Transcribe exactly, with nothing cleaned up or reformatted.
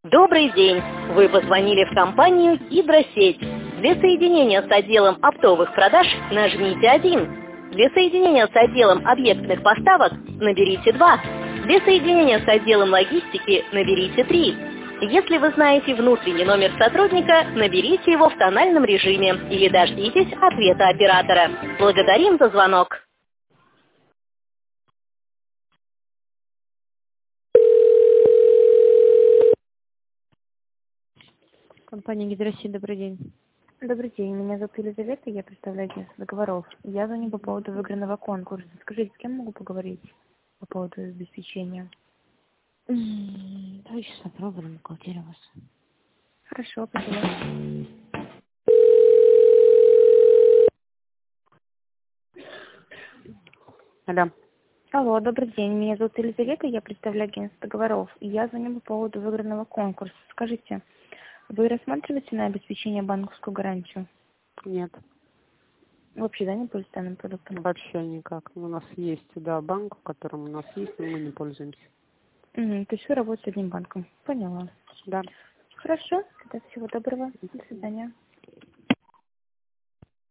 Добрый день! Вы позвонили в компанию «Гидросеть». Для соединения с отделом оптовых продаж нажмите один. Для соединения с отделом объектных поставок наберите два. Для соединения с отделом логистики наберите три. Если вы знаете внутренний номер сотрудника, наберите его в тональном режиме или дождитесь ответа оператора. Благодарим за звонок. Компания «Гидросеть», добрый день. Добрый день, меня зовут Елизавета, я представляю агентство договоров. Я звоню по поводу выигранного конкурса. Скажите, с кем могу поговорить по поводу обеспечения? М, Давай сейчас попробуем, бухгалтерия у вас. Хорошо, спасибо. Алло. Алло, добрый день, меня зовут Елизавета, я представляю агентство договоров. Я звоню по поводу выигранного конкурса. Скажите, вы рассматриваете на обеспечение банковскую гарантию? Нет, Вообще, да, не пользуетесь данным продуктом? вообще никак. У нас есть, да, банк, в котором у нас есть, но мы не пользуемся. Угу, то есть вы работаете с одним банком. Поняла. Да. Хорошо, тогда всего доброго. До свидания.